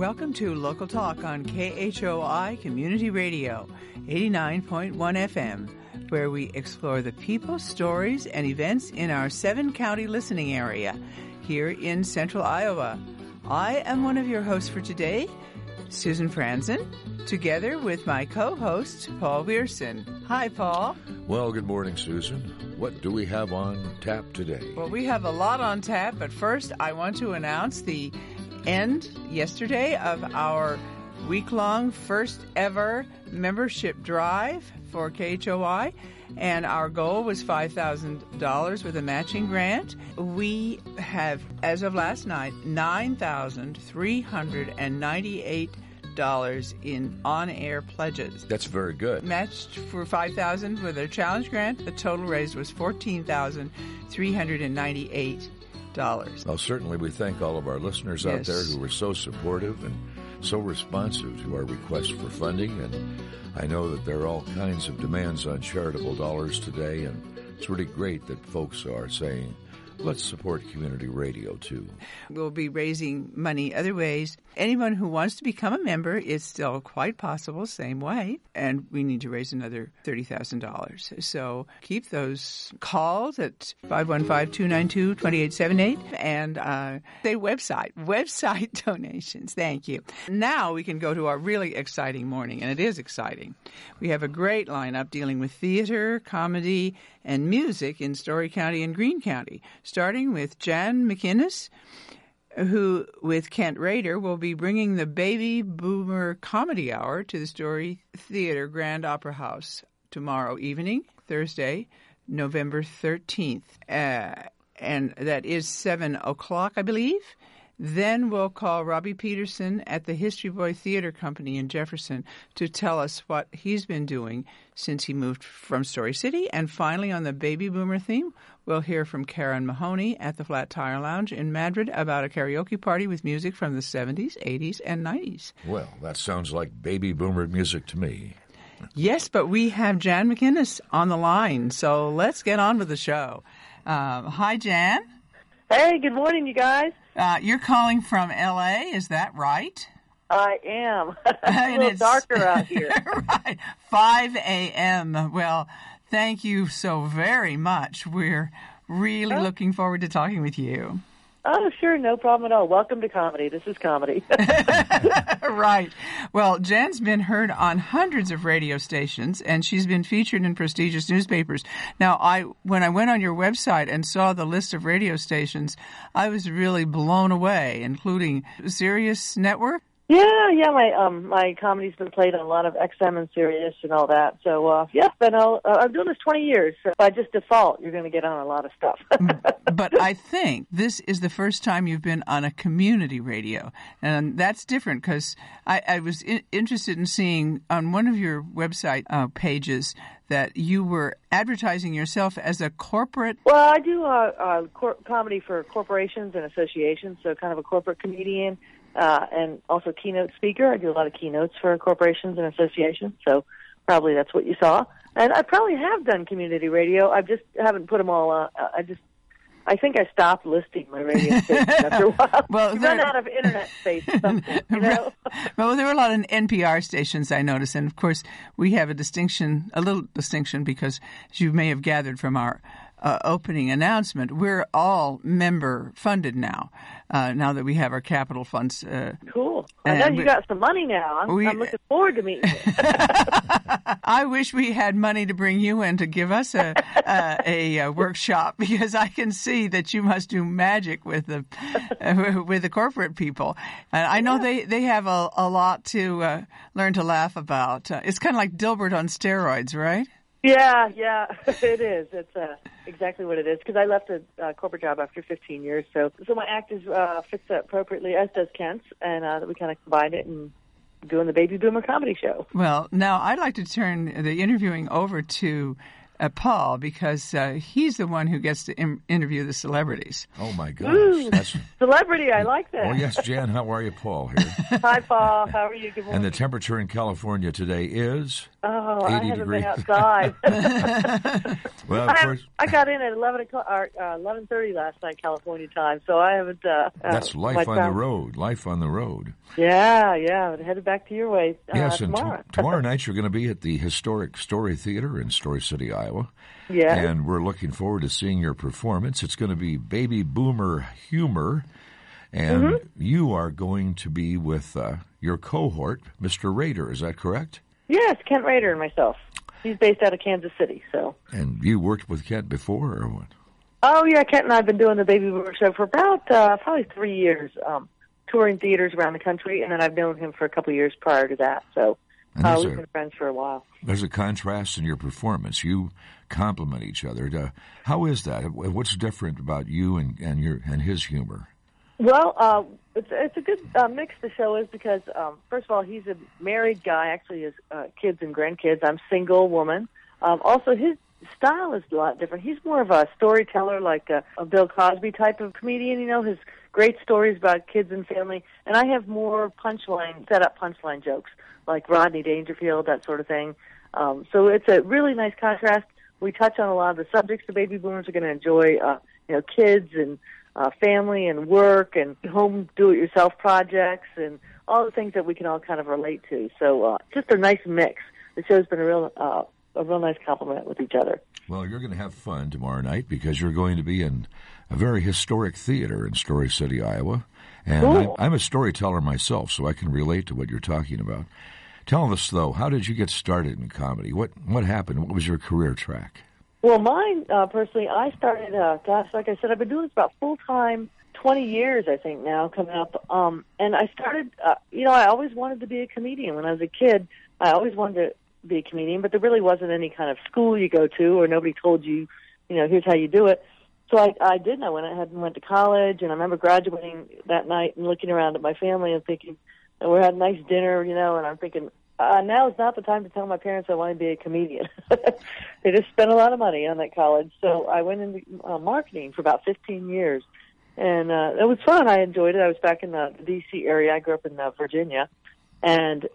Welcome to Local Talk on KHOI Community Radio, 89.1 FM, where we explore the people, stories, and events in our 7-county listening area here in central Iowa. I am one of your hosts for today, Susan Franzen, together with my co-host, Paul Weirson. Hi, Paul. Well, good morning, Susan. What do we have on tap today? Well, we have a lot on tap, but first I want to announce the end yesterday of our week-long first ever membership drive for KHOI, and our goal was $5,000 with a matching grant. We have, as of last night, $9,398 in on-air pledges. That's very good. Matched for $5,000 with a challenge grant. The total raised was $14,398. Well, certainly we thank all of our listeners out there who were so supportive and so responsive to our request for funding. And I know that there are all kinds of demands on charitable dollars today, and it's really great that folks are saying, let's support community radio, too. We'll be raising money other ways. Anyone who wants to become a member is still quite possible, same way. And we need to raise another $30,000. So keep those calls at 515-292-2878 and say website donations. Thank you. Now we can go to our really exciting morning, and it is exciting. We have a great lineup dealing with theater, comedy, and music in Story County and Greene County, starting with Jan McInnes, who, with Kent Rader, will be bringing the Baby Boomer Comedy Hour to the Story Theater Grand Opera House tomorrow evening, Thursday, November 13th. And that is 7 o'clock, I believe. Then we'll call Robbie Peterson at the History Boy Theater Company in Jefferson to tell us what he's been doing since he moved from Story City. And finally, on the Baby Boomer theme, we'll hear from Karen Mahoney at the Flat Tire Lounge in Madrid about a karaoke party with music from the 70s, 80s, and 90s. Well, that sounds like Baby Boomer music to me. Yes, but we have Jan McInnes on the line, so let's get on with the show. Hi, Jan. Hey, good morning, you guys. You're calling from L.A., is that right? I am. It's a little darker out here. Right, 5 a.m. Well, thank you so very much. We're really looking forward to talking with you. Oh, sure, no problem at all. Welcome to comedy. This is comedy. Right. Well, Jan's been heard on hundreds of radio stations, and she's been featured in prestigious newspapers. Now, when I went on your website and saw the list of radio stations, I was really blown away, including Sirius Network. Yeah. My comedy's been played on a lot of XM and Sirius and all that. So, I'm doing this 20 years. So by just default, you're going to get on a lot of stuff. But I think this is the first time you've been on a community radio. And that's different because I was interested in seeing on one of your website pages that you were advertising yourself as a corporate... Well, I do comedy for corporations and associations, so kind of a corporate comedian. And also keynote speaker. I do a lot of keynotes for corporations and associations, so probably that's what you saw. And I probably have done community radio. I just haven't put them all on. I think I stopped listing my radio stations after a while. Well, run out of internet space or something, you know? Well, there were a lot of NPR stations, I noticed. And, of course, we have a little distinction, because as you may have gathered from our opening announcement, we're all member-funded now, now that we have our capital funds. Cool. I know you got some money now. I'm looking forward to meeting you. I wish we had money to bring you in to give us a workshop, because I can see that you must do magic with the corporate people. And I know they have a lot to learn to laugh about. It's kind of like Dilbert on steroids, right? Yeah, it is. It's exactly what it is, because I left a corporate job after 15 years. So my act is fits that appropriately, as does Kent's, and we kind of combined it and doing the Baby Boomer comedy show. Well, now I'd like to turn the interviewing over to Paul, because he's the one who gets to interview the celebrities. Oh, my gosh. Ooh, celebrity, I like that. Oh, yes, Jan, how are you? Paul here. Hi, Paul. How are you? Good morning. And the temperature in California today is... Oh, 80 I haven't degrees. been outside. Well, of course. I got in at 11:30 last night, California time, so I haven't. That's life on the road. Life on the road. Yeah. Headed back to your way Yes, and tomorrow. Tomorrow night you're going to be at the historic Story Theater in Story City, Iowa. Yeah. And we're looking forward to seeing your performance. It's going to be baby boomer humor. And you are going to be with your cohort, Mr. Rader. Is that correct? Yes, Kent Rader and myself. He's based out of Kansas City, so. And you worked with Kent before, or what? Oh, yeah, Kent and I have been doing the Baby Boomer Show for about probably 3 years, touring theaters around the country, and then I've known him for a couple of years prior to that, so we've been friends for a while. There's a contrast in your performance. You complement each other. How is that? What's different about you and his humor? Well, it's a good mix, the show is, because, first of all, he's a married guy, actually has kids and grandkids. I'm single woman. Also, his style is a lot different. He's more of a storyteller, like a Bill Cosby type of comedian, his great stories about kids and family. And I have more set-up punchline jokes, like Rodney Dangerfield, that sort of thing. So it's a really nice contrast. We touch on a lot of the subjects the baby boomers are going to enjoy, kids and family and work and home do-it-yourself projects and all the things that we can all kind of relate to. So just a nice mix. The show's been a real nice compliment with each other. Well, you're going to have fun tomorrow night because you're going to be in a very historic theater in Story City, Iowa. And cool. I'm a storyteller myself, so I can relate to what you're talking about. Tell us, though, how did you get started in comedy? What happened? What was your career track? Well, mine, personally, I started, like I said, I've been doing this about full-time 20 years, I think, now, coming up. And I started, I always wanted to be a comedian. When I was a kid, I always wanted to be a comedian, but there really wasn't any kind of school you go to or nobody told you, here's how you do it. So I did, and I went ahead and went to college, and I remember graduating that night and looking around at my family and thinking, and we had a nice dinner, and I'm thinking, now is not the time to tell my parents I want to be a comedian. They just spent a lot of money on that college. So I went into marketing for about 15 years. And it was fun. I enjoyed it. I was back in the D.C. area. I grew up in Virginia. And,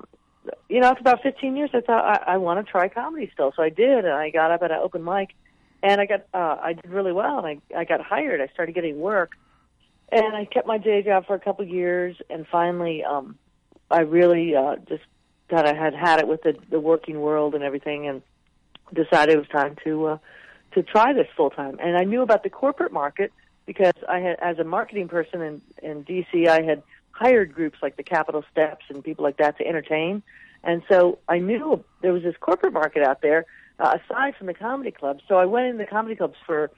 after about 15 years, I thought I want to try comedy still. So I did, and I got up at an open mic. And I did really well, and I got hired. I started getting work. And I kept my day job for a couple of years. And finally, I really just that I had it with the working world and everything, and decided it was time to try this full time. And I knew about the corporate market because I had, as a marketing person in DC, I had hired groups like the Capitol Steps and people like that to entertain. And so I knew there was this corporate market out there aside from the comedy clubs. So I went in the comedy clubs for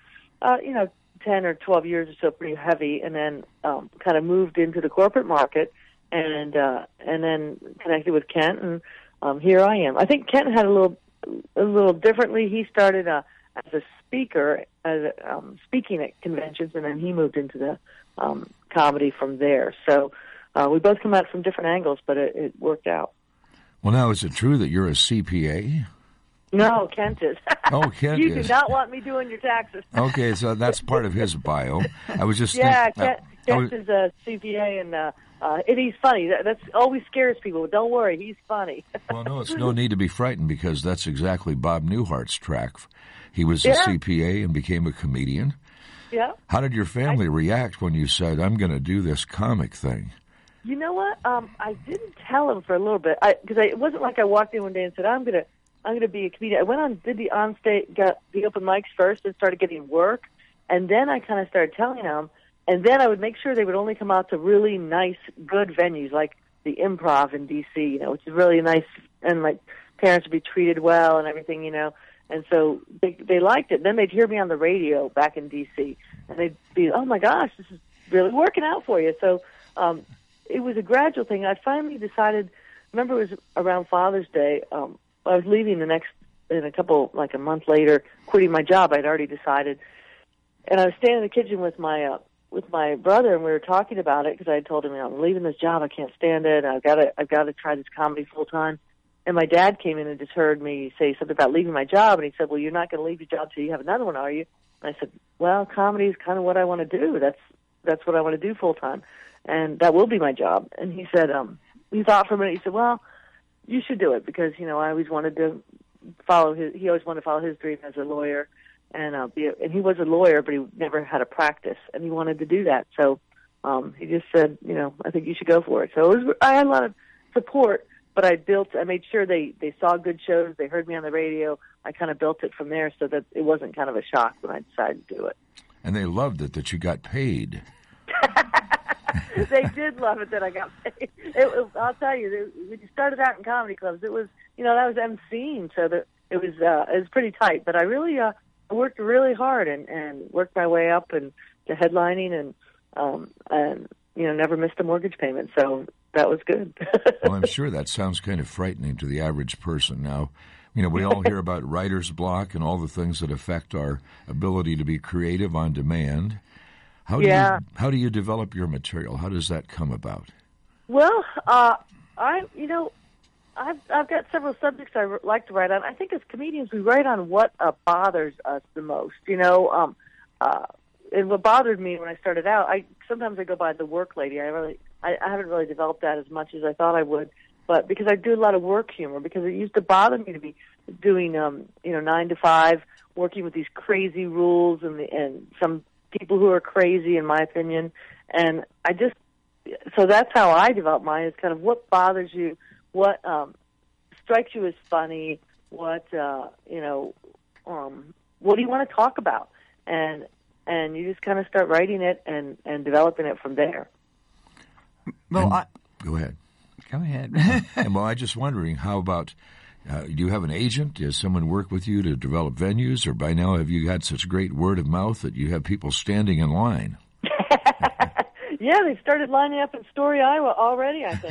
10 or 12 years or so, pretty heavy, and then kind of moved into the corporate market. And then connected with Kent, and here I am. I think Kent had a little differently. He started as a speaker, speaking at conventions, and then he moved into the comedy from there. So we both come at it from different angles, but it worked out. Well, now, is it true that you're a CPA? No, Kent is. Oh, Kent you is. do not want me doing your taxes. Okay, so that's part of his bio. I was just Kent is a CPA, and he's funny. That always scares people. Don't worry, he's funny. Well, no, it's no need to be frightened because that's exactly Bob Newhart's track. He was a CPA and became a comedian. Yeah. How did your family react when you said, I'm going to do this comic thing? You know what? I didn't tell him for a little bit because it wasn't like I walked in one day and said, I'm gonna be a comedian. I went on, did the onstage, got the open mics first, and started getting work, and then I kind of started telling them. And then I would make sure they would only come out to really nice, good venues like the Improv in D.C., which is really nice, and my parents would be treated well and everything, And so they liked it. Then they'd hear me on the radio back in D.C., and they'd be, oh, my gosh, this is really working out for you. So it was a gradual thing. I finally decided, remember it was around Father's Day, I was leaving a month later, quitting my job. I'd already decided. And I was standing in the kitchen with my brother, and we were talking about it because I had told him, I'm leaving this job. I can't stand it. I've got to try this comedy full time. And my dad came in and just heard me say something about leaving my job, and he said, well, you're not going to leave your job till you have another one, are you? And I said, well, comedy is kind of what I want to do. That's what I want to do full time, and that will be my job. And he said, he thought for a minute. He said, well, you should do it because, I always wanted to follow he always wanted to follow his dream as a lawyer and and he was a lawyer, but he never had a practice and he wanted to do that. So, he just said, I think you should go for it. So I had a lot of support, but I made sure they saw good shows. They heard me on the radio. I kind of built it from there so that it wasn't kind of a shock when I decided to do it. And they loved it that you got paid. They did love it that I got paid. I'll tell you, when you started out in comedy clubs, it was, that was emceeing, so that it was pretty tight. But I really worked really hard and worked my way up and to headlining and never missed a mortgage payment. So that was good. Well, I'm sure that sounds kind of frightening to the average person. Now, we all hear about writer's block and all the things that affect our ability to be creative on demand. How do you develop your material? How does that come about? Well, I've got several subjects I like to write on. I think as comedians, we write on what bothers us the most. And what bothered me when I started out, sometimes I go by the work lady. I haven't really developed that as much as I thought I would, but because I do a lot of work humor, because it used to bother me to be doing 9 to 5, working with these crazy rules and some people who are crazy, in my opinion, and so that's how I develop mine. Is kind of what bothers you, what strikes you as funny, what what do you want to talk about, and you just kind of start writing it and developing it from there. Well, go ahead. Go ahead. And I just wondering, how about? Do you have an agent? Does someone work with you to develop venues? Or by now have you had such great word of mouth that you have people standing in line? Yeah, they started lining up in Story, Iowa already, I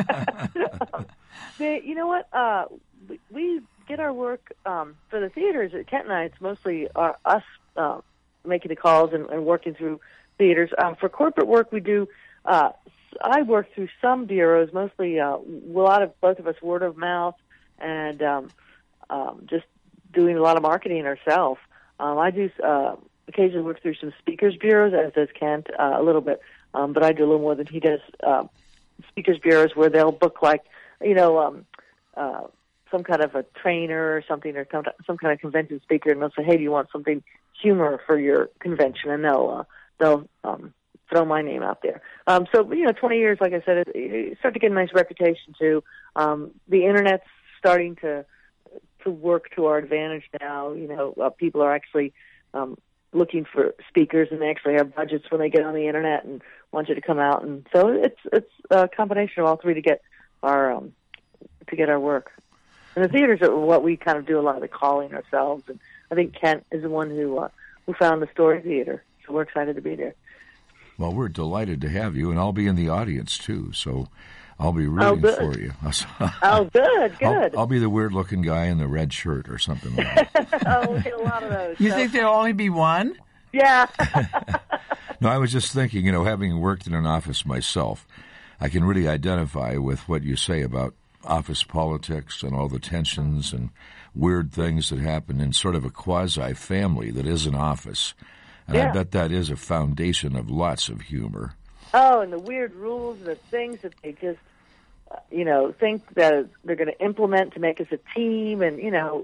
think. You know what? We get our work for the theaters at Kent and I. It's mostly us making the calls and working through theaters. For corporate work, we do... I work through some bureaus, mostly a lot of both of us word of mouth, and just doing a lot of marketing ourselves. I do occasionally work through some speakers bureaus, as does Kent, a little bit, but I do a little more than he does. Speakers bureaus where they'll book some kind of a trainer or something, or some kind of convention speaker, and they'll say, "Hey, do you want something humor for your convention?" And they'll throw my name out there. 20 years, like I said, you start to get a nice reputation too. The internet's starting to work to our advantage now. People are actually looking for speakers, and they actually have budgets when they get on the internet and want you to come out. And so it's a combination of all three to get our work. And the theaters are what we kind of do a lot of the calling ourselves. And I think Kent is the one who found the Story Theater, so we're excited to be there. Well, we're delighted to have you, and I'll be in the audience too. So I'll be rooting for you. Oh, good. I'll be the weird-looking guy in the red shirt or something like that. We'll get a lot of those. You think there'll only be one? Yeah. No, I was just thinking, having worked in an office myself, I can really identify with what you say about office politics and all the tensions and weird things that happen in sort of a quasi-family that is an office. And I bet that is a foundation of lots of humor. Oh, and the weird rules and the things that they just, think that they're going to implement to make us a team. And,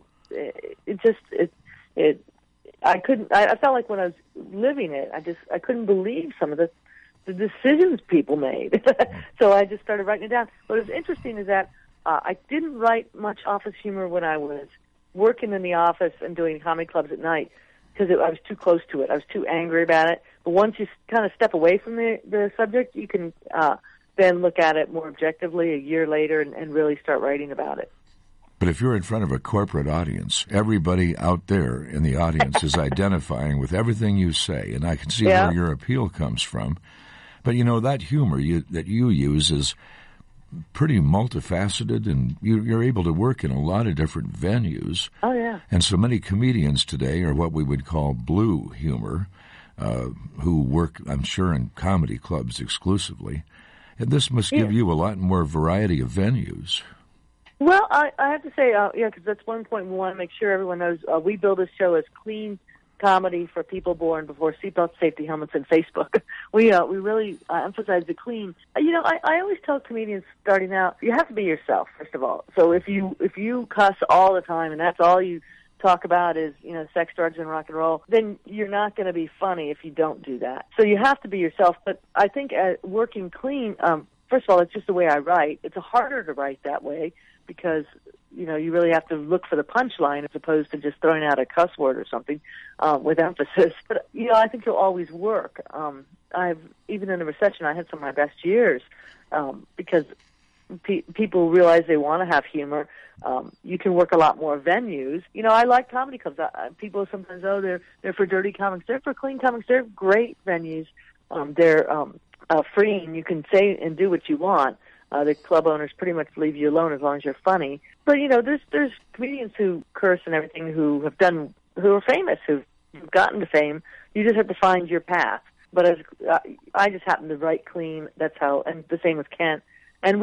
I felt like when I was living it, I couldn't believe some of the decisions people made. So I just started writing it down. What was interesting is that I didn't write much office humor when I was working in the office and doing comedy clubs at night, because I was too close to it. I was too angry about it. But once you kind of step away from the subject, you can then look at it more objectively a year later and really start writing about it. But if you're in front of a corporate audience, everybody out there in the audience is identifying with everything you say, and I can see where your appeal comes from. But, that humor that you use is pretty multifaceted, and you're able to work in a lot of different venues. Oh, yeah. And so many comedians today are what we would call blue humor, who work, I'm sure, in comedy clubs exclusively. And this must give you a lot more variety of venues. Well, I have to say, because that's one point we want to make sure everyone knows. We build this show as clean comedy for people born before seatbelt safety helmets and Facebook. We really emphasize the clean. I always tell comedians starting out, you have to be yourself, first of all. So if you cuss all the time and that's all you talk about is, sex, drugs, and rock and roll, then you're not going to be funny if you don't do that. So you have to be yourself. But I think working clean, first of all, it's just the way I write. It's harder to write that way because, you really have to look for the punchline as opposed to just throwing out a cuss word or something with emphasis. But, I think it'll always work. Even in a recession, I had some of my best years because people realize they want to have humor. You can work a lot more venues. I like comedy clubs. People sometimes, they're for dirty comics. They're for clean comics. They're great venues. They're free, and you can say and do what you want. The club owners pretty much leave you alone as long as you're funny. But there's comedians who curse and everything who are famous, who've gotten to fame. You just have to find your path. But as I just happen to write clean. That's how, and the same with Kent. And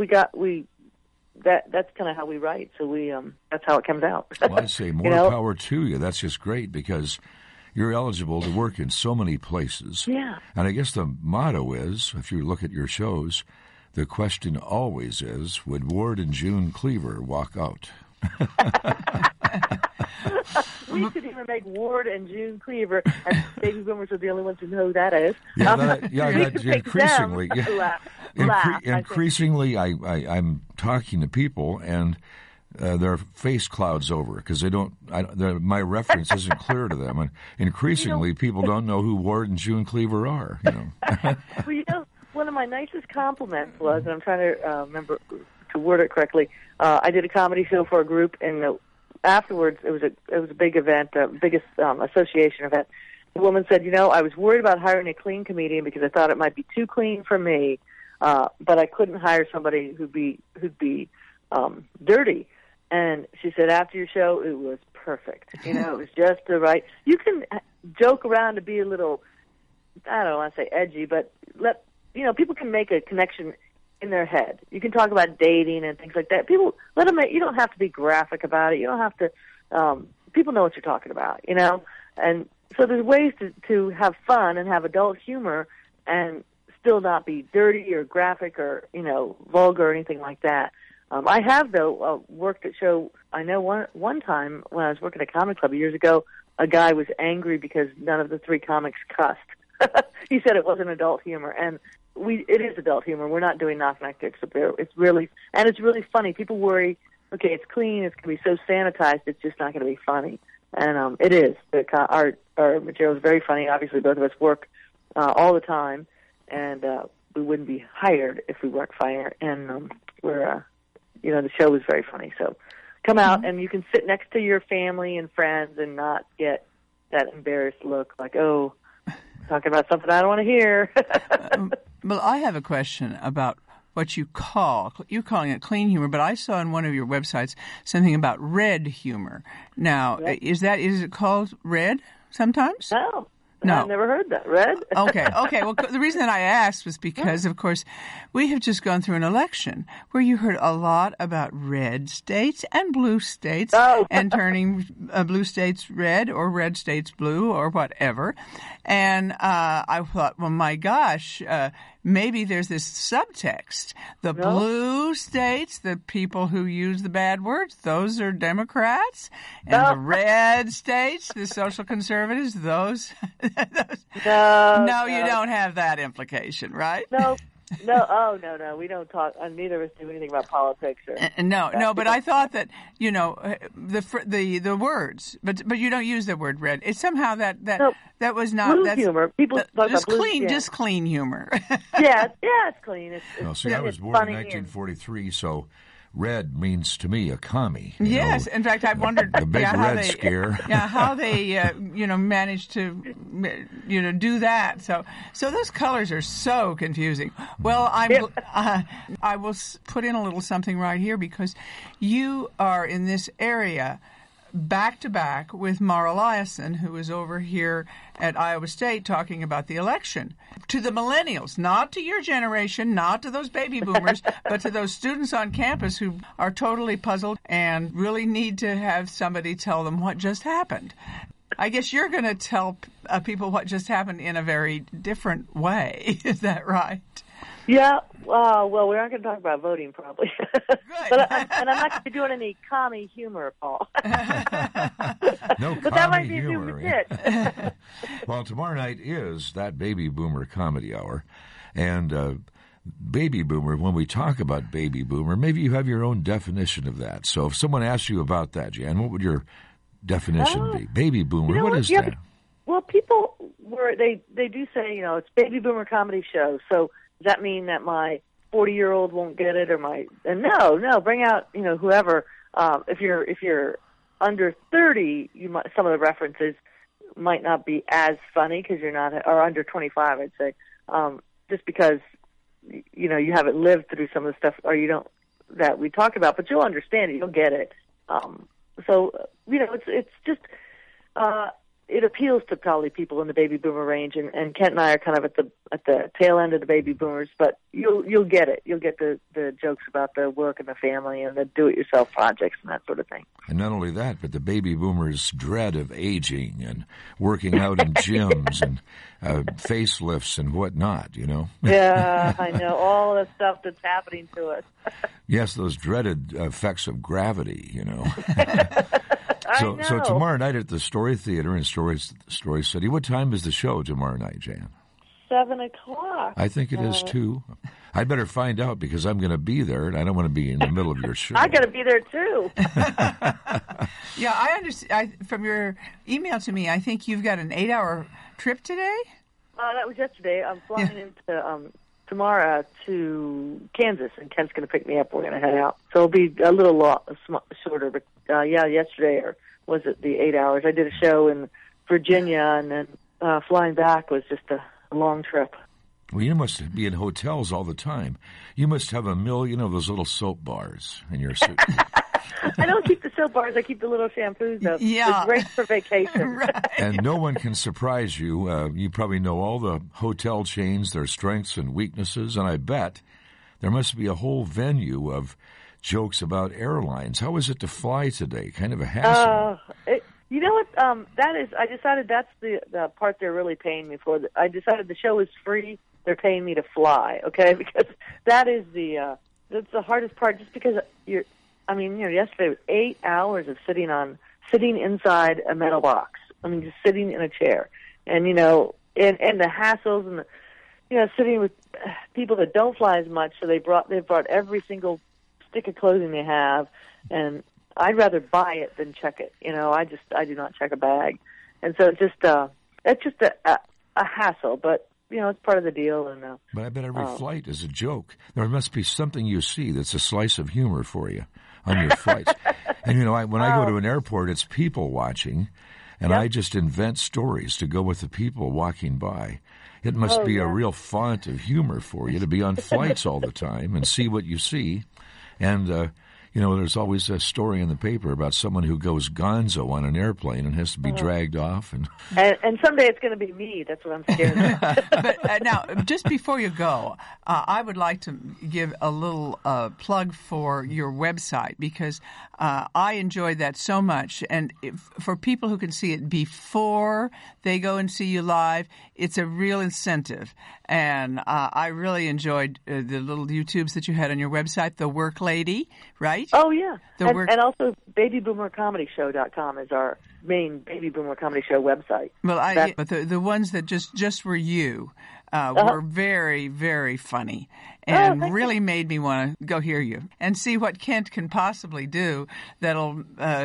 that's kind of how we write. So that's how it comes out. Well, I'd say more power to you. That's just great because you're eligible to work in so many places. Yeah. And I guess the motto is, if you look at your shows, the question always is, would Ward and June Cleaver walk out? We could even make Ward and June Cleaver, and baby boomers are the only ones who know who that is. Increasingly. Increasingly, I'm talking to people, and their face clouds over because they don't. My reference isn't clear to them, and increasingly, people don't know who Ward and June Cleaver are. Well, one of my nicest compliments was, and I'm trying to remember to word it correctly. I did a comedy show for a group, and afterwards, it was a big event, biggest association event. The woman said, I was worried about hiring a clean comedian because I thought it might be too clean for me, but I couldn't hire somebody who'd be dirty. And she said, after your show, it was perfect. It was just the right. You can joke around to be a little, I don't want to say edgy, but people can make a connection in their head. You can talk about dating and things like that. People, let them. You don't have to be graphic about it. You don't have to. People know what you're talking about, And so there's ways to have fun and have adult humor and still not be dirty or graphic or vulgar or anything like that. I have though worked at show. I know one time when I was working at a comedy club years ago, a guy was angry because none of the three comics cussed. He said it wasn't adult humor, and it is adult humor. We're not doing knock-knock jokes up there. It's really funny. People worry, okay, it's clean, it's going to be so sanitized, it's just not going to be funny. And it is. Our material is very funny. Obviously, both of us work all the time, and we wouldn't be hired if we weren't fired. And the show is very funny. So come out, and you can sit next to your family and friends and not get that embarrassed look like, oh, talking about something I don't want to hear. Well, I have a question about what you're calling it clean humor, but I saw on one of your websites something about red humor. Now, is it called red sometimes? No, I've never heard that. Red? Okay. Well, the reason that I asked was because, of course, we have just gone through an election where you heard a lot about red states and blue states and turning blue states red or red states blue or whatever. And I thought, well, my gosh, maybe there's this subtext. The blue states, the people who use the bad words, those are Democrats. And the red states, the social conservatives, those No, you don't have that implication, right? No. No. We don't talk. Neither of us do anything about politics. No. But I thought that the words, but you don't use the word red. It's somehow that was not blue humor. People talk about clean, just clean humor. Yeah, it's clean. I was born in 1943, so red means to me a commie. Yes, in fact, I've wondered the big red scare. How they managed to do that. So those colors are so confusing. Well, I will put in a little something right here because you are in this area back to back with Mara Liasson, who is over here at Iowa State talking about the election. To the millennials, not to your generation, not to those baby boomers, but to those students on campus who are totally puzzled and really need to have somebody tell them what just happened. I guess you're going to tell people what just happened in a very different way. Is that right? Yeah. Well, we aren't going to talk about voting, probably. Good. But I'm not going to be doing any commie humor, Paul. No but that might commie be a new humor. bit. Well, tomorrow night is that Baby Boomer Comedy Hour. And Baby Boomer, when we talk about Baby Boomer, maybe you have your own definition of that. So if someone asked you about that, Jan, what would your definition be? Baby Boomer, what is that? Well, people they do say, it's Baby Boomer Comedy Show. So does that mean that my 40-year-old won't get it, or no, bring out, whoever. If you're under 30, some of the references might not be as funny because you're not, or under 25, I'd say, just because you haven't lived through some of the stuff, or you don't, that we talk about, but you'll understand it, you'll get it. So it's just it appeals to probably people in the baby boomer range, and Kent and I are kind of at the tail end of the baby boomers, but you'll get it. You'll get the jokes about the work and the family and the do-it-yourself projects and that sort of thing. And not only that, but the baby boomers' dread of aging and working out in gyms and facelifts and whatnot, Yeah, I know, all the stuff that's happening to us. Yes, those dreaded effects of gravity, So tomorrow night at the Story Theater in Story City. What time is the show tomorrow night, Jan? 7:00. I think it is too. I better find out because I'm going to be there, and I don't want to be in the middle of your show. I got to be there too. Yeah, I understand. From your email to me, I think you've got an 8-hour trip today. That was yesterday. I'm flying into tomorrow to Kansas, and Kent's going to pick me up. We're going to head out, so it'll be a little shorter. But yesterday, or was it the 8 hours? I did a show in Virginia, and then flying back was just a long trip. Well, you must be in hotels all the time. You must have a million of those little soap bars in your suit. I don't keep the soap bars. I keep the little shampoos, though. Yeah. It's great for vacation. Right. And no one can surprise you. You probably know all the hotel chains, their strengths and weaknesses, and I bet there must be a whole venue of jokes about airlines. How is it to fly today? Kind of a hassle. You know what? That is. I decided that's the part they're really paying me for. I decided the show is free. They're paying me to fly. Okay, because that is that's the hardest part. Just because yesterday was 8 hours of sitting inside a metal box. Just sitting in a chair, and and the hassles and sitting with people that don't fly as much. So they've brought every single stick of clothing they have, and I'd rather buy it than check it. I do not check a bag, and so it's just a hassle. But it's part of the deal. And but I bet every flight is a joke. There must be something you see that's a slice of humor for you on your flights. And when I go to an airport, it's people watching, and I just invent stories to go with the people walking by. It must be a real font of humor for you to be on flights all the time and see what you see. And, there's always a story in the paper about someone who goes gonzo on an airplane and has to be dragged off. And someday it's going to be me. That's what I'm scared of. But now, just before you go, I would like to give a little plug for your website, because I enjoyed that so much. And for people who can see it before they go and see you live, it's a real incentive. And I really enjoyed the little YouTubes that you had on your website, The Work Lady, right? Oh, yeah. And also BabyBoomerComedyShow.com is our main Baby Boomer Comedy Show website. Well, but the ones that just were you were very, very funny, and really made me want to go hear you and see what Kent can possibly do that'll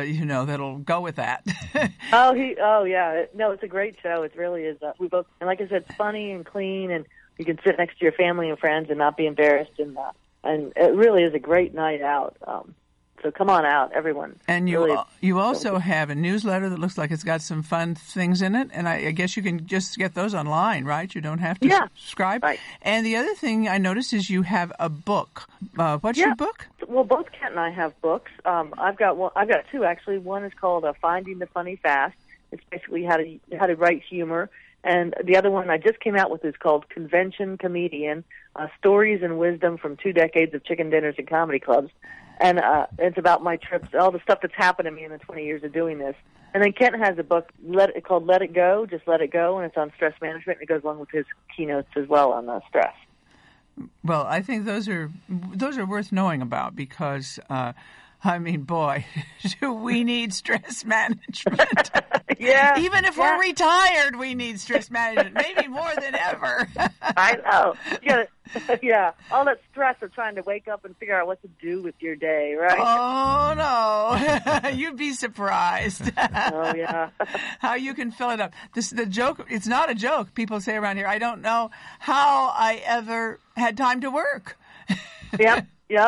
go with that. No, it's a great show. It really is. We both, and like I said, it's funny and clean, and you can sit next to your family and friends and not be embarrassed, and it really is a great night out. So come on out, everyone. And you also have a newsletter that looks like it's got some fun things in it, and I guess you can just get those online, right? You don't have to subscribe. Right. And the other thing I noticed is you have a book. What's your book? Well, both Kent and I have books. I've got two actually. One is called Finding the Funny Fast. It's basically how to write humor. And the other one I just came out with is called Convention Comedian: Stories and Wisdom from 2 Decades of Chicken Dinners and Comedy Clubs. and it's about my trips, all the stuff that's happened to me in the 20 years of doing this. And then Kent has a book called Let It Go, Just Let It Go, and it's on stress management. And it goes along with his keynotes as well on stress. Well, I think those are worth knowing about because, I mean, boy, do we need stress management. Yeah. Even if we're retired, we need stress management, maybe more than ever. I know. Yeah. All that stress of trying to wake up and figure out what to do with your day, right? Oh, no. You'd be surprised. Oh, yeah. How you can fill it up. The joke, it's not a joke. People say around here, I don't know how I ever had time to work. Yep.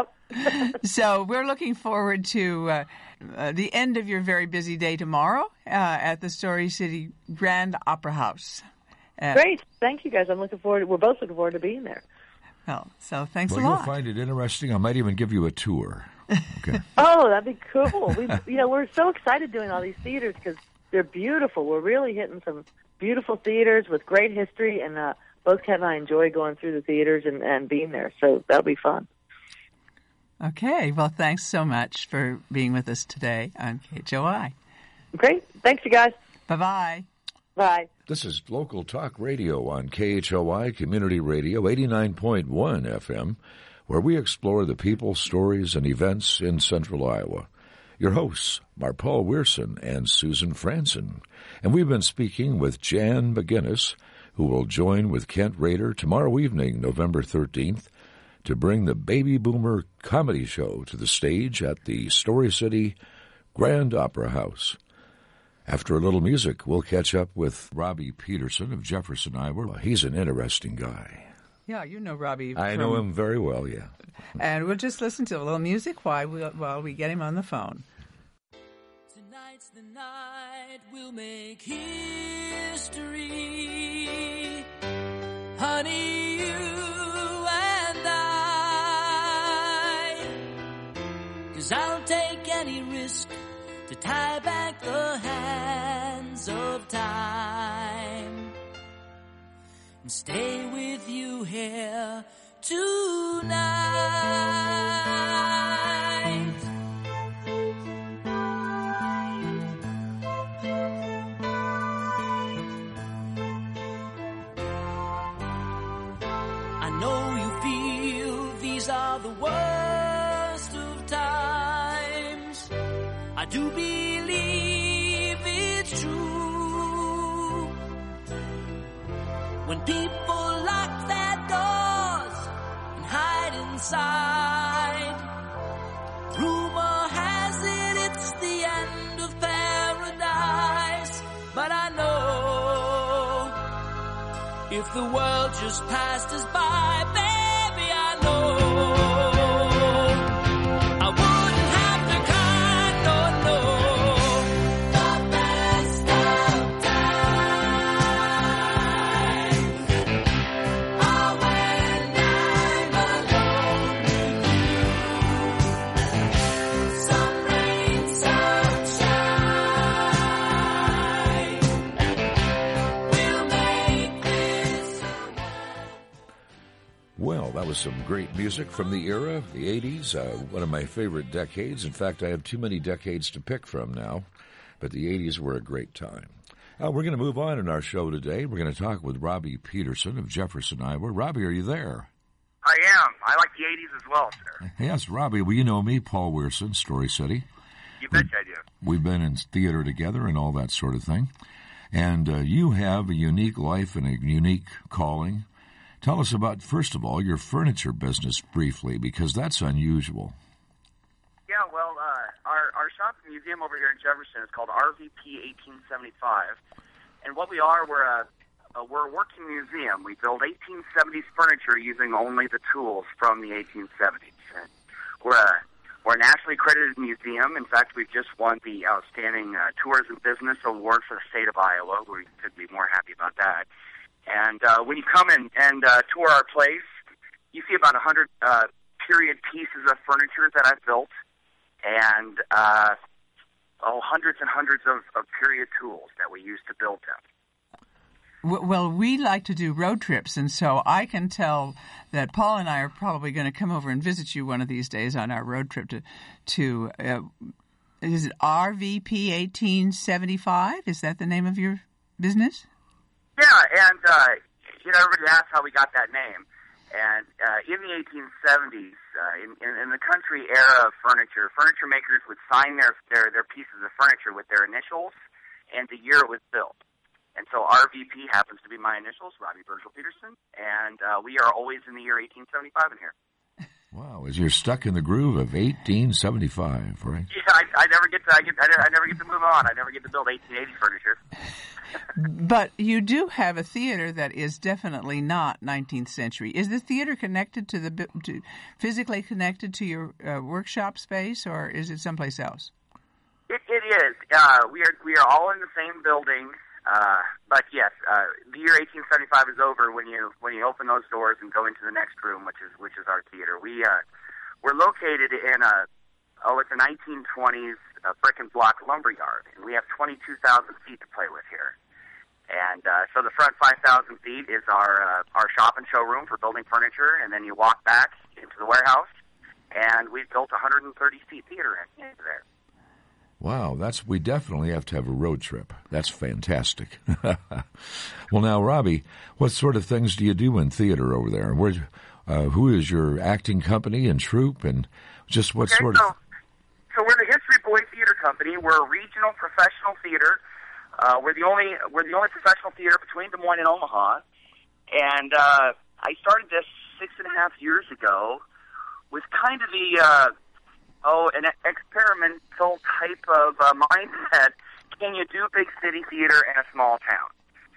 So we're looking forward to the end of your very busy day tomorrow at the Story City Grand Opera House. Great. Thank you, guys. We're both looking forward to being there. Well, so thanks a lot. Well, you'll find it interesting. I might even give you a tour. Okay. Oh, that'd be cool. We're so excited doing all these theaters because they're beautiful. We're really hitting some beautiful theaters with great history, and both Kent and I enjoy going through the theaters and being there. So that'll be fun. Okay. Well, thanks so much for being with us today on KHOI. Great. Thanks, you guys. Bye-bye. Bye. This is Local Talk Radio on KHOI Community Radio 89.1 FM, where we explore the people, stories, and events in Central Iowa. Your hosts are Paul Weirson and Susan Franson, and we've been speaking with Jan McGinnis, who will join with Kent Rader tomorrow evening, November 13th, to bring the Baby Boomer Comedy Show to the stage at the Story City Grand Opera House. After a little music, we'll catch up with Robbie Peterson of Jefferson, Iowa. He's an interesting guy. Yeah, you know Robbie. I know him very well, yeah. And we'll just listen to a little music while we get him on the phone. Tonight's the night we'll make history. Honey, you and I. 'Cause I'll take any risk to tie back the hands of time and stay with you here tonight. I know you feel these are the worst of times. I do believe it's true. When people lock their doors and hide inside, rumor has it it's the end of paradise. But I know if the world just passed us by, baby, I know I wouldn't have to cry, no. The best of times are when I'm alone with you. Some rain, some shine, we'll make this a Well, that was some great music from the era, the 80s, one of my favorite decades. In fact, I have too many decades to pick from now, but the 80s were a great time. We're going to move on in our show today. We're going to talk with Robbie Peterson of Jefferson, Iowa. Robbie, are you there? I am. I like the 80s as well, sir. Yes, Robbie. Well, you know me, Paul Weirson, Story City. You betcha I do. We've been in theater together and all that sort of thing. And you have a unique life and a unique calling. Tell us about, first of all, your furniture business briefly, because that's unusual. Yeah, well, our shop and museum over here in Jefferson is called RVP 1875. And what we are, we're a working museum. We build 1870s furniture using only the tools from the 1870s. And we're a nationally accredited museum. In fact, we've just won the Outstanding Tourism Business Award for the state of Iowa. We could be more happy about that. And when you come and tour our place, you see about 100 period pieces of furniture that I've built, and hundreds and hundreds of period tools that we use to build them. Well, we like to do road trips, and so I can tell that Paul and I are probably going to come over and visit you one of these days on our road trip to is it RVP 1875? Is that the name of your business? Yeah, and everybody asks how we got that name. And in the 1870s, in the country era of furniture makers would sign their pieces of furniture with their initials and the year it was built. And so RVP happens to be my initials, Robbie Virgil Peterson, and we are always in the year 1875 in here. Wow, as you're stuck in the groove of 1875, right? Yeah, I never get to move on. I never get to build 1880 furniture. But you do have a theater that is definitely not 19th century. Is the theater connected physically connected to your workshop space, or is it someplace else? It is. We are all in the same building. But yes, the year 1875 is over when you open those doors and go into the next room, which is our theater. We're located in it's a 1920s brick and block lumber yard, and we have 22,000 feet to play with here. And so the front 5,000 feet is our shop and showroom for building furniture, and then you walk back into the warehouse, and we've built a 130-seat theater into there. Wow, we definitely have to have a road trip. That's fantastic. Well, now, Robbie, what sort of things do you do in theater over there? Who is your acting company and troupe, and just what sort of... So we're the History Boy Theater Company. We're a regional professional theater. We're the only professional theater between Des Moines and Omaha. And I started this 6.5 years ago with kind of an experimental type of mindset. Can you do big city theater in a small town?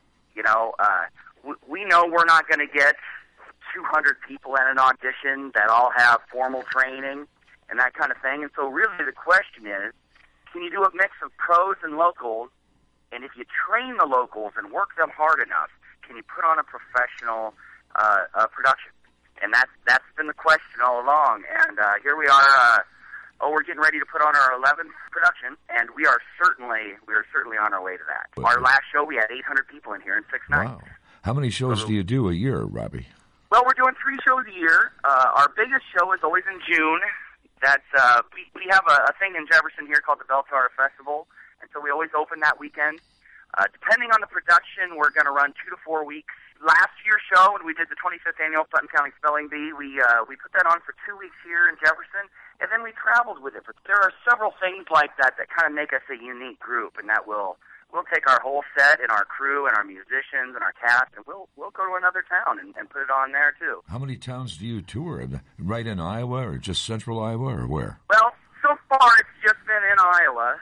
We know we're not going to get 200 people at an audition that all have formal training and that kind of thing. And so really the question is, can you do a mix of pros and locals? And if you train the locals and work them hard enough, can you put on a professional production? And that's been the question all along. And here we are. We're getting ready to put on our 11th production, and we are certainly on our way to that. Our last show, we had 800 people in here in 6 nights. Wow. How many shows do you do a year, Robbie? Well, we're doing 3 shows a year. Our biggest show is always in June. That's we have a thing in Jefferson here called the Bell Tower Festival, and so we always open that weekend. Depending on the production, we're going to run 2 to 4 weeks. Last year's show, when we did the 25th annual Sutton County Spelling Bee, we put that on for 2 weeks here in Jefferson, and then we traveled with it. There are several things like that kind of make us a unique group, and that we'll take our whole set and our crew and our musicians and our cast, and we'll go to another town and put it on there too. How many towns do you tour? Right in Iowa, or just central Iowa, or where? Well, so far it's just been in Iowa.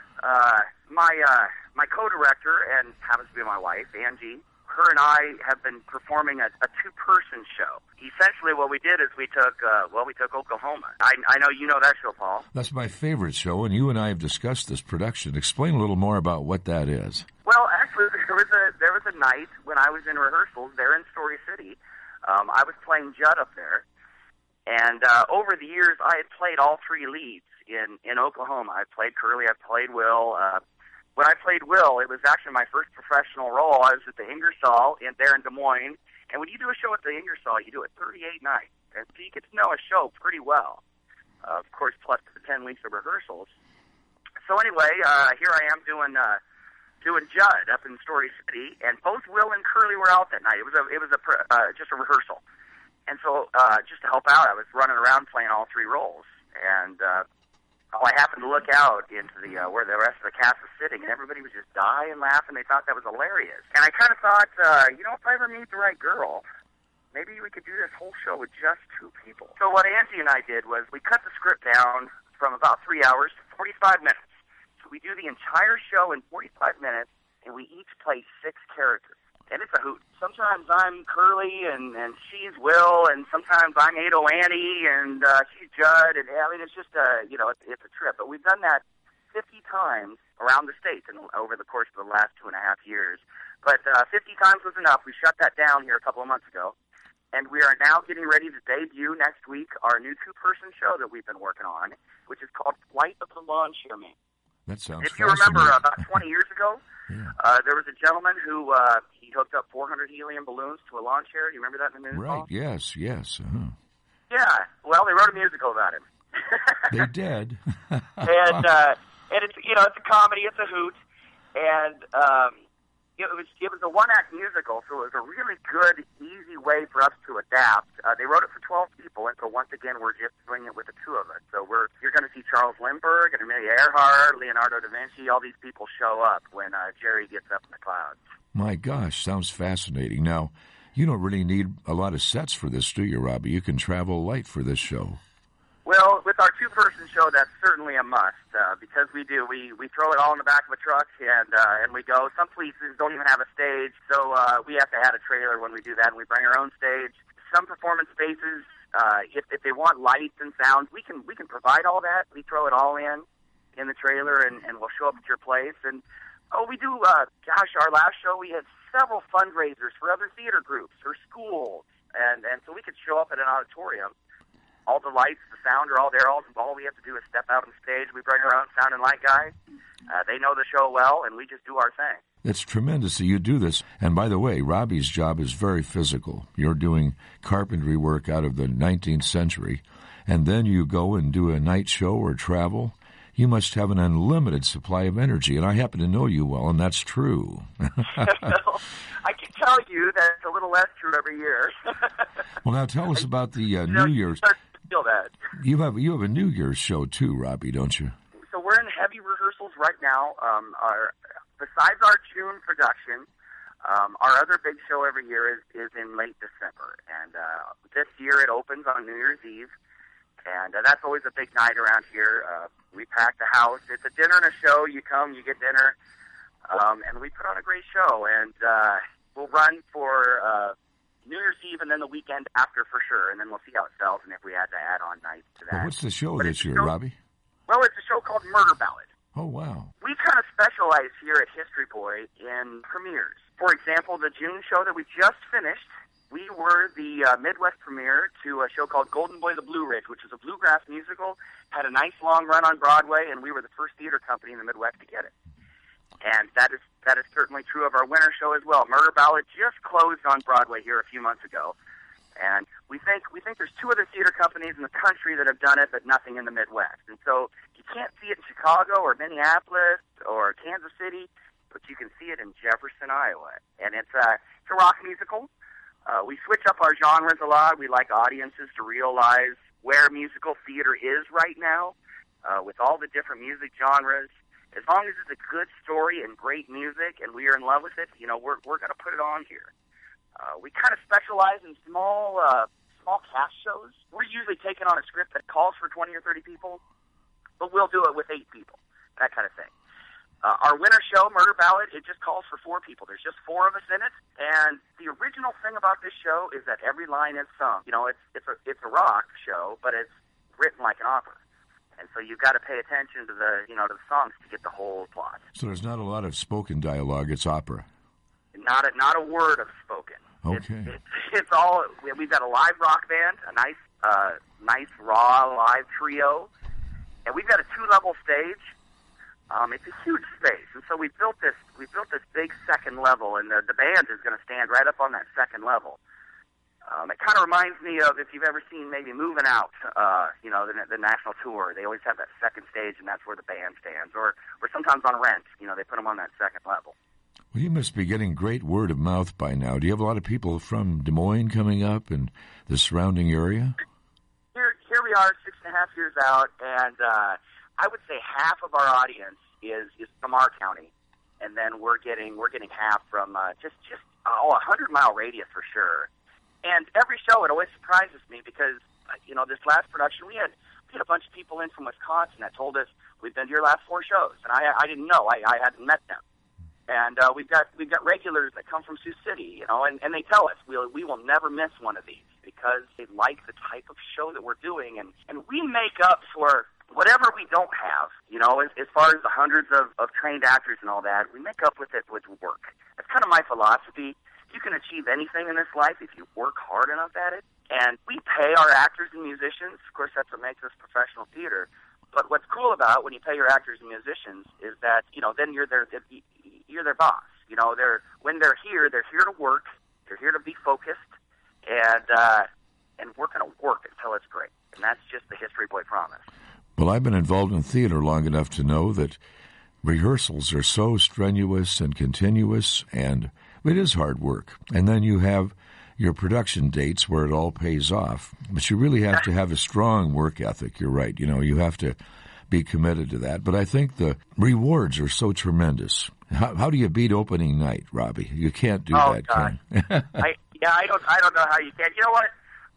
My co-director, and happens to be my wife, Angie, her and I have been performing a 2-person show. Essentially what we did is we took Oklahoma. I know you know that show, Paul. That's my favorite show, and you and I have discussed this production. Explain a little more about what that is. Well, actually, there was a night when I was in rehearsals there in Story City. I was playing Judd up there, and over the years I had played all 3 leads in Oklahoma. I played Curly, I played Will. When I played Will, it was actually my first professional role. I was at the Ingersoll there in Des Moines. And when you do a show at the Ingersoll, you do it 38 nights. And so you get to know a show pretty well. Of course, plus the 10 weeks of rehearsals. So anyway, here I am doing Judd up in Story City. And both Will and Curly were out that night. It was just a rehearsal. And so just to help out, I was running around playing all 3 roles. And I happened to look out into where the rest of the cast was sitting, and everybody was just dying laughing. They thought that was hilarious. And I kind of thought, if I ever meet the right girl, maybe we could do this whole show with just 2 people. So what Angie and I did was we cut the script down from about 3 hours to 45 minutes. So we do the entire show in 45 minutes, and we each play 6 characters. And it's a hoot. Sometimes I'm Curly and she's Will, and sometimes I'm Ado Annie and she's Judd. And I mean, it's just it's a trip. But we've done that 50 times around the states over the course of the last 2.5 years. But 50 times was enough. We shut that down here a couple of months ago, and we are now getting ready to debut next week our new 2-person show that we've been working on, which is called Flight of the Lawn Chairman. That sounds If you remember, about 20 years ago, yeah. there was a gentleman who he hooked up 400 helium balloons to a lawn chair. You remember that in the news? Right, Paul? yes. Uh-huh. Yeah. Well, they wrote a musical about him. They did. And it's it's a comedy, it's a hoot, and it was a one-act musical, so it was a really good, easy way for us to adapt. They wrote it for 12 people, and so once again, we're just doing it with the two of us. So you're going to see Charles Lindbergh and Amelia Earhart, Leonardo da Vinci, all these people show up when Jerry gets up in the clouds. My gosh, sounds fascinating. Now, you don't really need a lot of sets for this, do you, Robbie? You can travel light for this show. Well, with our two-person show, that's certainly a must, because we throw it all in the back of a truck and we go. Some places don't even have a stage, so we have to add a trailer when we do that, and we bring our own stage. Some performance spaces, if they want lights and sounds, we can provide all that. We throw it all in the trailer, and we'll show up at your place. And we do. Our last show we had several fundraisers for other theater groups or schools, and so we could show up at an auditorium. All the lights, the sound are all there. All we have to do is step out on stage. We bring our own sound and light guy. They know the show well, and we just do our thing. It's tremendous that you do this. And by the way, Robbie's job is very physical. You're doing carpentry work out of the 19th century, and then you go and do a night show or travel. You must have an unlimited supply of energy, and I happen to know you well, and that's true. Well, I can tell you that it's a little less true every year. Well, now tell us about the New Year's. Feel that. You have a New Year's show too, Robbie, don't you? So we're in heavy rehearsals right now. Besides our June production, our other big show every year is in late December, and this year it opens on New Year's Eve, and that's always a big night around here. We pack the house. It's a dinner and a show. You come, you get dinner, and we put on a great show, and we'll run for New Year's Eve and then the weekend after for sure, and then we'll see how it sells and if we had to add on nights to that. Well, what's the show this year, Robbie? Well, it's a show called Murder Ballad. Oh, wow. We kind of specialize here at History Boy in premieres. For example, the June show that we just finished, we were the Midwest premiere to a show called Golden Boy the Blue Ridge, which is a bluegrass musical, had a nice long run on Broadway, and we were the first theater company in the Midwest to get it. And that is certainly true of our winter show as well. Murder Ballad just closed on Broadway here a few months ago. And we think there's two other theater companies in the country that have done it, but nothing in the Midwest. And so you can't see it in Chicago or Minneapolis or Kansas City, but you can see it in Jefferson, Iowa. And it's a rock musical. We switch up our genres a lot. We like audiences to realize where musical theater is right now, with all the different music genres. As long as it's a good story and great music and we are in love with it, we're going to put it on here. We kind of specialize in small cast shows. We're usually taking on a script that calls for 20 or 30 people, but we'll do it with 8 people, that kind of thing. Our winter show, Murder Ballad, it just calls for 4 people. There's just 4 of us in it, and the original thing about this show is that every line is sung. It's a rock show, but it's written like an opera. And so you've got to pay attention to the songs to get the whole plot. So there's not a lot of spoken dialogue. It's opera. Not a word of spoken. Okay. It's all. We've got a live rock band, a nice raw live trio, and we've got a 2-level stage. It's a huge space, and so we built this big second level, and the band is going to stand right up on that second level. It kind of reminds me of if you've ever seen maybe Moving Out, the national tour. They always have that second stage, and that's where the band stands. Or sometimes on Rent, they put them on that second level. Well, you must be getting great word of mouth by now. Do you have a lot of people from Des Moines coming up and the surrounding area? Here we are, 6.5 years out, and I would say half of our audience is from our county, and then we're getting half from just a 100-mile radius for sure. And every show, it always surprises me because, this last production, we had a bunch of people in from Wisconsin that told us, we've been to your last 4 shows. And I didn't know. I hadn't met them. And we've got regulars that come from Sioux City, and they tell us we will never miss one of these because they like the type of show that we're doing. And we make up for whatever we don't have, as far as the hundreds of trained actors and all that, we make up with it with work. That's kind of my philosophy. You can achieve anything in this life if you work hard enough at it. And we pay our actors and musicians. Of course, that's what makes us professional theater. But what's cool about when you pay your actors and musicians is that, then you're their boss. You know, when they're here to work. They're here to be focused, and we're going to work until it's great. And that's just the History Boy promise. Well, I've been involved in theater long enough to know that rehearsals are so strenuous and continuous, and it is hard work. And then you have your production dates where it all pays off. But you really have to have a strong work ethic. You're right. You know, you have to be committed to that. But I think the rewards are so tremendous. How do you beat opening night, Robbie? You can't do that, God. I don't know how you can. You know what?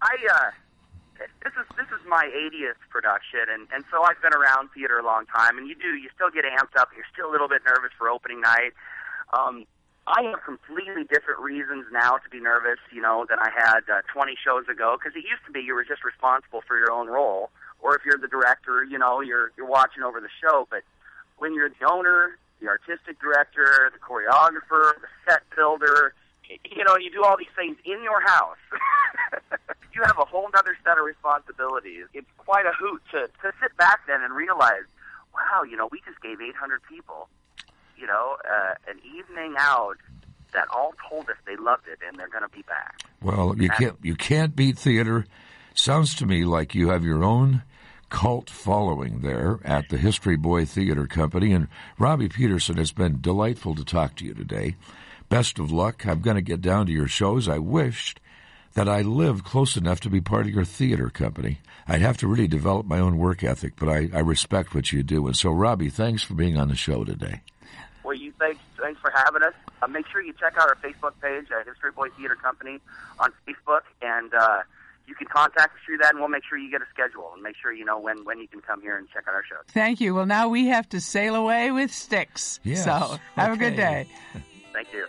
This is my 80th production, and so I've been around theater a long time, and you still get amped up. You're still a little bit nervous for opening night. I have completely different reasons now to be nervous, you know, than I had 20 shows ago, because it used to be you were just responsible for your own role, or if you're the director, you know, you're watching over the show. But when you're the owner, the artistic director, the choreographer, the set builder, you know, you do all these things in your house. You have a whole other set of responsibilities. It's quite a hoot to sit back then and realize, wow, you know, we just gave 800 people, you know, an evening out that all told us they loved it and they're going to be back. Well, you can't beat theater. Sounds to me like you have your own cult following there at the History Boy Theater Company. And Robbie Peterson, it's been delightful to talk to you today. Best of luck. I'm going to get down to your shows. I wished that I lived close enough to be part of your theater company. I'd have to really develop my own work ethic, but I respect what you do. And so, Robbie, thanks for being on the show today. Well, thanks for having us. Make sure you check out our Facebook page, History Boy Theater Company, on Facebook, and you can contact us through that, and we'll make sure you get a schedule and make sure you know when you can come here and check out our shows. Thank you. Well, now we have to sail away with Styx. Yes. So have a good day. Thank you.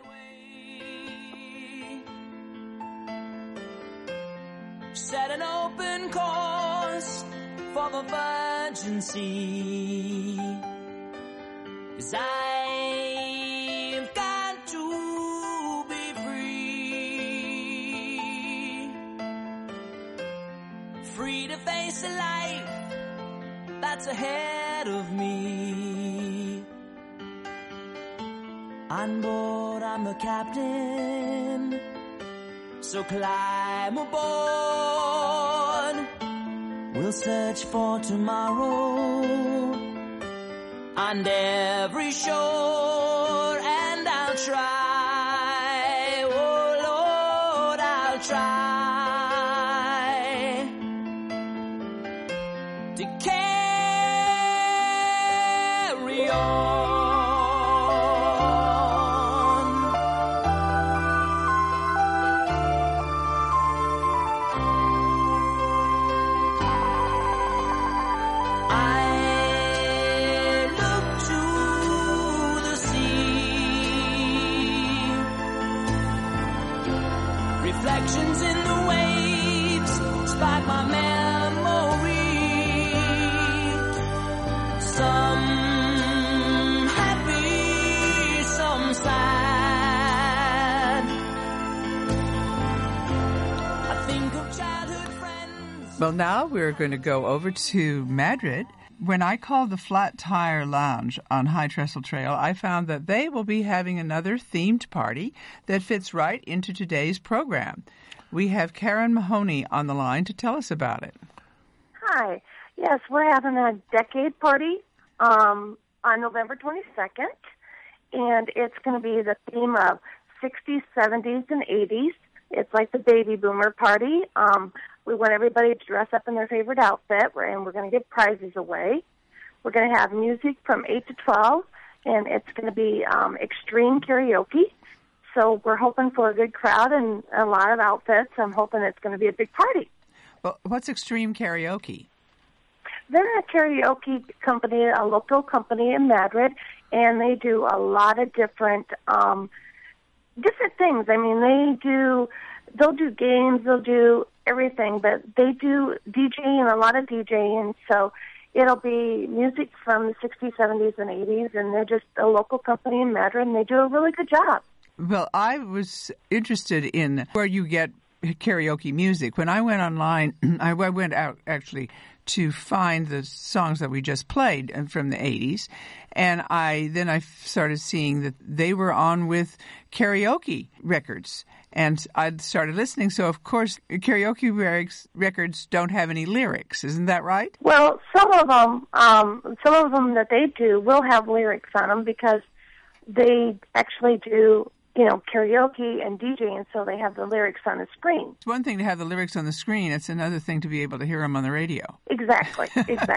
Set an open course for the virgin sea, 'cause I've got to be free to face a life that's ahead of me. On board, I'm the captain, so climb aboard. We'll search for tomorrow on every shore, and I'll try, oh Lord, I'll try to carry on. Reflections in the waves spark my memory. Some happy, some sad. I think of childhood friends. Well, now we're going to go over to Madrid. When I called the Flat Tire Lounge on High Trestle Trail, I found that they will be having another themed party that fits right into today's program. We have Karen Mahoney on the line to tell us about it. Hi. Yes, we're having a decade party on November 22nd, and it's going to be the theme of 60s, 70s, and 80s. It's like the baby boomer party. We want everybody to dress up in their favorite outfit, and we're going to give prizes away. We're going to have music from 8 to 12, and it's going to be extreme karaoke. So we're hoping for a good crowd and a lot of outfits. I'm hoping it's going to be a big party. Well, what's extreme karaoke? They're a karaoke company, a local company in Madrid, and they do a lot of different things. I mean, they'll do games, they'll do everything, but they do DJing, a lot of DJing, so it'll be music from the 60s, 70s, and 80s, and they're just a local company in Madrid, and they do a really good job. Well, I was interested in where you get karaoke music. When I went online, I went out actually to find the songs that we just played from the 80s. And I started seeing that they were on with karaoke records. And I started listening. So, of course, karaoke records don't have any lyrics. Isn't that right? Well, some of them that they do will have lyrics on them because they actually do, karaoke and DJing, so they have the lyrics on the screen. It's one thing to have the lyrics on the screen. It's another thing to be able to hear them on the radio. Exactly.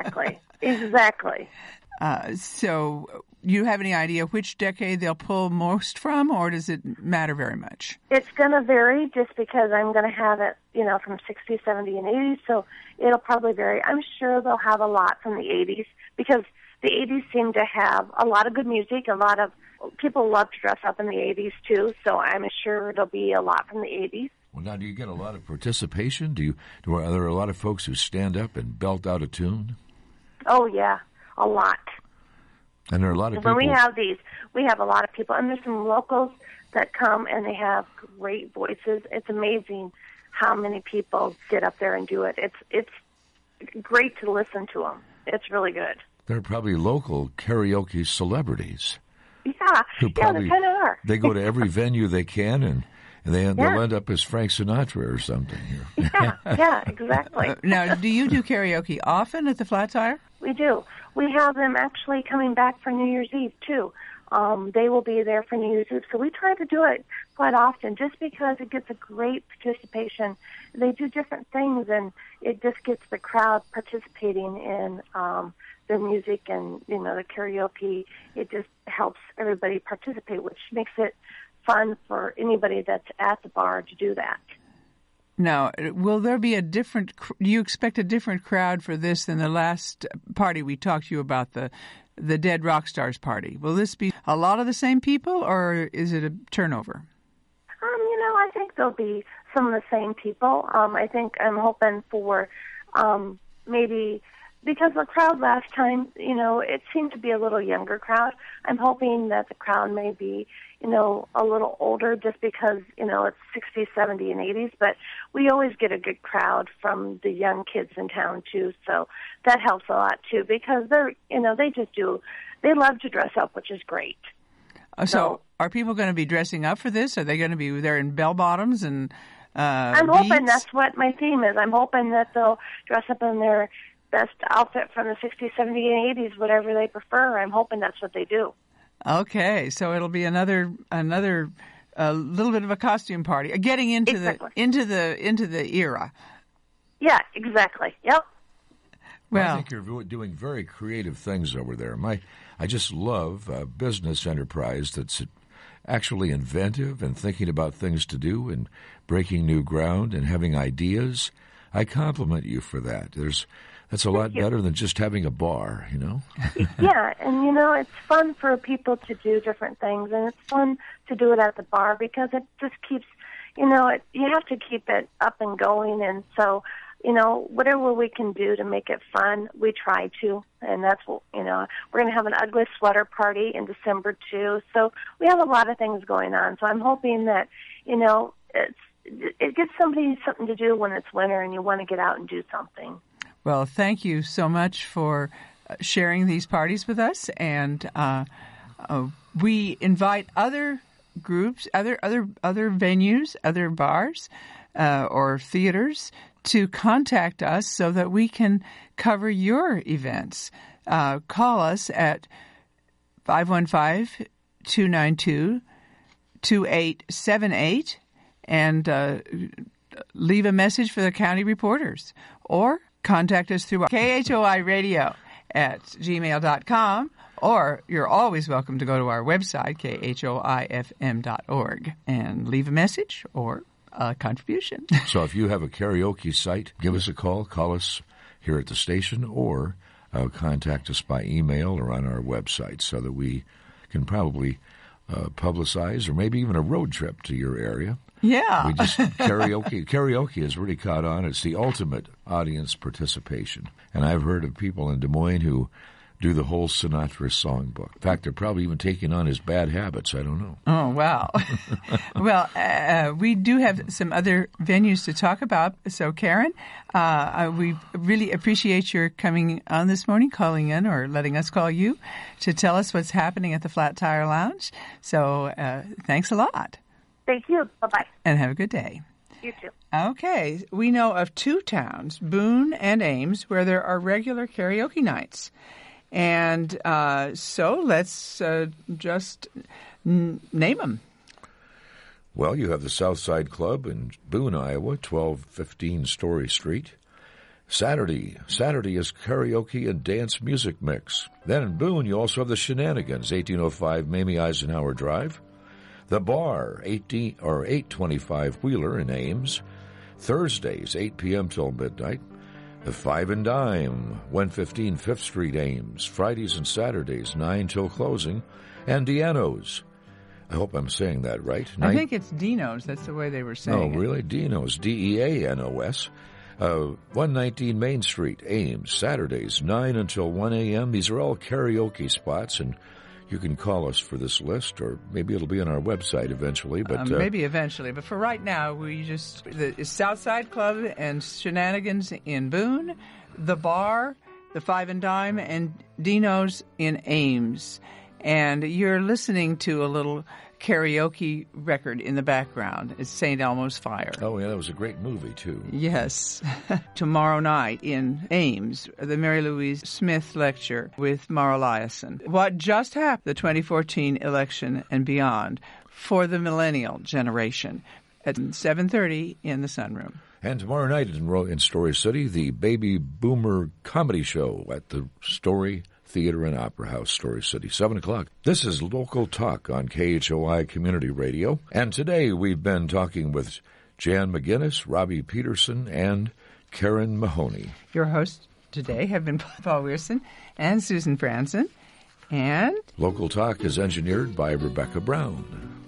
So you have any idea which decade they'll pull most from, or does it matter very much? It's going to vary just because I'm going to have it, from 60s, 70s, and 80s, so it'll probably vary. I'm sure they'll have a lot from the 80s because the 80s seem to have a lot of good music. A lot of people love to dress up in the 80s, too, so I'm sure it'll be a lot from the 80s. Well, now, do you get a lot of participation? Are there a lot of folks who stand up and belt out a tune? Oh, yeah, a lot. And there are a lot of people. When we have these, we have a lot of people, and there's some locals that come, and they have great voices. It's amazing how many people get up there and do it. It's great to listen to them. It's really good. They're probably local karaoke celebrities. Yeah, they kind of are. They go to every venue they can, and they'll end up as Frank Sinatra or something. Yeah, exactly. Now, do you do karaoke often at the Flat Tire? We do. We have them actually coming back for New Year's Eve, too. They will be there for New Year's Eve. So we try to do it quite often just because it gets a great participation. They do different things, and it just gets the crowd participating in their music and, the karaoke. It just helps everybody participate, which makes it fun for anybody that's at the bar to do that. Now, will there be do you expect a different crowd for this than the last party we talked to you about, the Dead Rock Stars party? Will this be a lot of the same people, or is it a turnover? I think there'll be some of the same people. I'm hoping for maybe, because the crowd last time, it seemed to be a little younger crowd. I'm hoping that the crowd may be, a little older just because, it's 60s, 70s, and 80s. But we always get a good crowd from the young kids in town, too. So that helps a lot, too, because they're, they love to dress up, which is great. So are people going to be dressing up for this? Are they going to be there in bell bottoms and I'm hoping that's what my theme is. I'm hoping that they'll dress up in their best outfit from the 60s, 70s, and 80s, whatever they prefer. I'm hoping that's what they do. Okay, so it'll be another little bit of a costume party, getting into the era. Yeah, exactly. Yep. Well, I think you're doing very creative things over there. I just love a business enterprise that's actually inventive and thinking about things to do and breaking new ground and having ideas. I compliment you for that. That's a lot better than just having a bar, Yeah, and it's fun for people to do different things, and it's fun to do it at the bar because it just keeps, you have to keep it up and going, and so, whatever we can do to make it fun, we try to, and that's what, we're going to have an ugly sweater party in December, too, so we have a lot of things going on, so I'm hoping that, it gives somebody something to do when it's winter and you want to get out and do something. Well, thank you so much for sharing these parties with us, and we invite other groups, other venues, other bars or theaters to contact us so that we can cover your events. Call us at 515-292-2878 and leave a message for the county reporters, or contact us through KHOIradio@gmail.com, or you're always welcome to go to our website, KHOIFM.org, and leave a message or a contribution. So if you have a karaoke site, give us a call. Call us here at the station, or contact us by email or on our website so that we can probably publicize, or maybe even a road trip to your area. Yeah. Karaoke has really caught on. It's the ultimate audience participation. And I've heard of people in Des Moines who do the whole Sinatra songbook. In fact, they're probably even taking on his bad habits. I don't know. Oh, wow. Well, we do have some other venues to talk about. So, Karen, we really appreciate your coming on this morning, calling in or letting us call you to tell us what's happening at the Flat Tire Lounge. So, thanks a lot. Thank you. Bye-bye. And have a good day. You too. Okay. We know of 2 towns, Boone and Ames, where there are regular karaoke nights. And so let's just name them. Well, you have the Southside Club in Boone, Iowa, 1215 Story Street. Saturday is karaoke and dance music mix. Then in Boone, you also have the Shenanigans, 1805 Mamie Eisenhower Drive. The Bar, 825 Wheeler in Ames. Thursdays, 8 p.m. till midnight. The Five and Dime, 115 5th Street, Ames. Fridays and Saturdays, 9 till closing. And Deano's. I hope I'm saying that right. I think it's Dino's. That's the way they were saying it. Oh, really? Dino's. D-E-A-N-O-S. 119 Main Street, Ames. Saturdays, 9 until 1 a.m. These are all karaoke spots, and you can call us for this list, or maybe it'll be on our website eventually. But maybe eventually. But for right now, the Southside Club and Shenanigans in Boone, the Bar, the Five and Dime, and Dino's in Ames. And you're listening to a little karaoke record in the background. It's St. Elmo's Fire. Oh, yeah, that was a great movie, too. Yes. Tomorrow night in Ames, the Mary Louise Smith lecture with Mara Liasson. What just happened, the 2014 election and beyond, for the millennial generation at 7:30 in the Sunroom. And tomorrow night in Story City, the Baby Boomer Comedy Show at the Story Theater and Opera House, Story City, 7 o'clock. This is Local Talk on KHOI Community Radio. And today we've been talking with Jan McGinnis, Robbie Peterson, and Karen Mahoney. Your hosts today have been Paul Wierson and Susan Franson. And Local Talk is engineered by Rebecca Brown.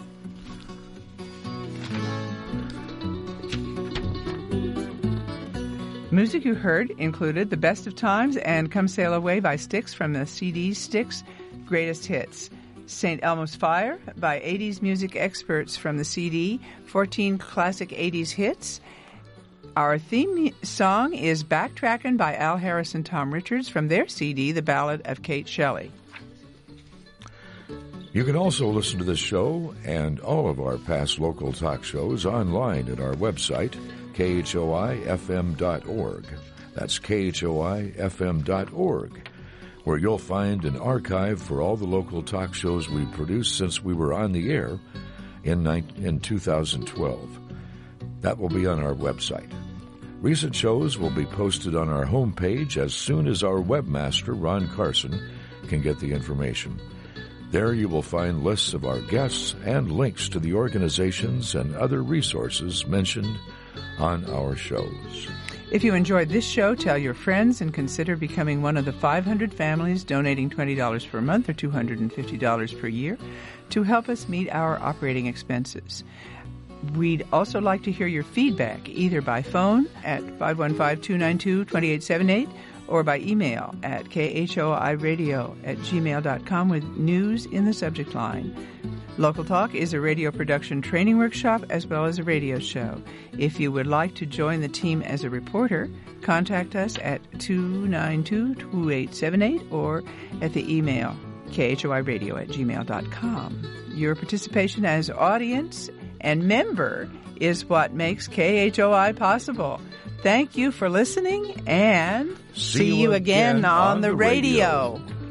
Music you heard included The Best of Times and Come Sail Away by Styx from the CD Styx Greatest Hits. St. Elmo's Fire by 80s music experts from the CD 14 Classic 80s Hits. Our theme song is Backtrackin' by Al Harris and Tom Richards from their CD, The Ballad of Kate Shelley. You can also listen to this show and all of our past Local Talk shows online at our website, KHOIFM.org. That's KHOIFM.org, where you'll find an archive for all the local talk shows we've produced since we were on the air in 2012. That will be on our website. Recent shows will be posted on our homepage as soon as our webmaster, Ron Carson, can get the information. There you will find lists of our guests and links to the organizations and other resources mentioned on our shows. If you enjoyed this show, tell your friends and consider becoming one of the 500 families donating $20 per month or $250 per year to help us meet our operating expenses. We'd also like to hear your feedback either by phone at 515-292-2878 or by email at khoiradio@gmail.com with news in the subject line. Local Talk is a radio production training workshop as well as a radio show. If you would like to join the team as a reporter, contact us at 292-2878 or at the email khoiradio@gmail.com. Your participation as audience and member is what makes KHOI possible. Thank you for listening, and see you again on the radio.